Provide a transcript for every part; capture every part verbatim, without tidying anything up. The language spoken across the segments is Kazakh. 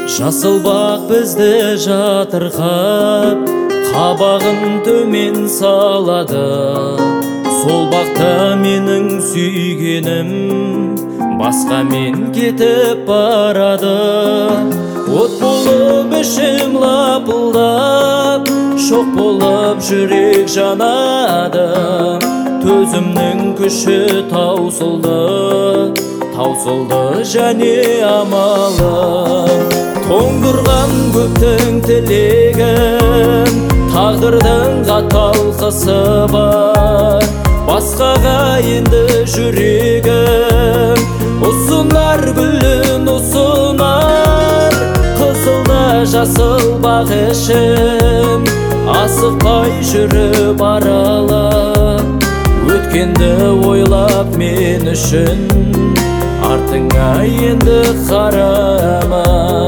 Жасыл бақ бізді жатырқап, қабағын төмен салады. Сол бақта менің сүйгенім басқа мен кетіп барады. От болып ішім лапылдап, шоқ болып жүрек жанады. Төзімнің күші таусылды, таусылды және амалым. Тоңдырған көптің тілегін, тағдырдың қатал қысы бар. Басқаға енді жүрегім ұсынар, гүлін ұсынар. Қызылда жасыл бақ ішім, асықпай жүріп аралап. Өткенді ойлап мен үшін, артыңа енді қарама.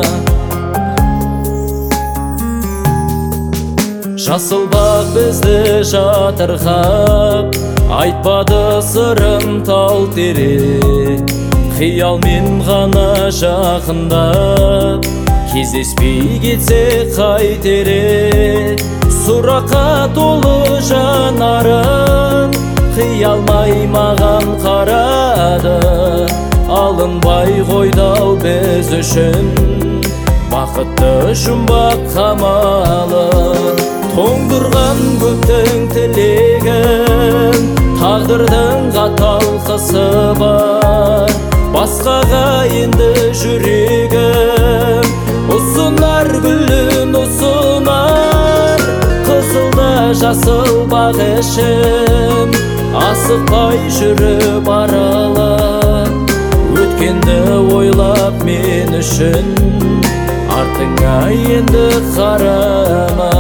Жасыл бақ бізді жатырқап, айтпады сырын тал терек. Қиялмен ғана жақындап, кездеспей кетсе қайтерек. Сұраққа толы жанарын, қиялмай маған қарады. Алынбай қойдау біз үшін, бақытты жұмбақ қамалын. Тоңдырған көптің тілегін, тағдырдың қатал қысы бар. Басқаға енді жүрегім ұсынар, гүлін ұсынар. Қызылда жасыл бақ ішім, асықпай жүріп аралап. Өткенді ойлап мен үшін, артыңа енді қарама.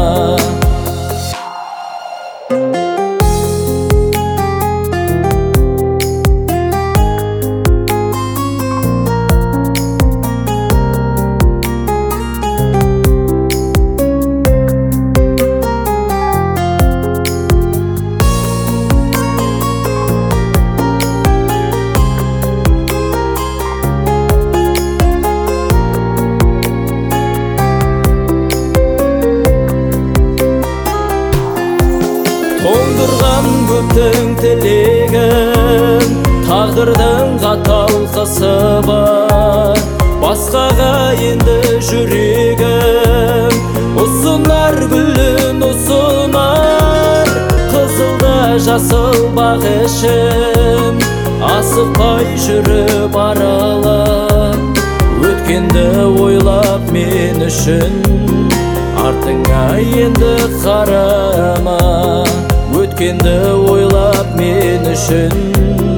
Тоңдырған көптің тілегін, тағдырдың қатал қысы бар. Басқаға енді жүрегім ұсынар, гүлін ұсынар. Қызылда жасыл бақ ішім, асықпай жүріп аралап. Өткенді ойлап мен үшін, артыңа енді қарама. Өткенді ойлап мен үшін,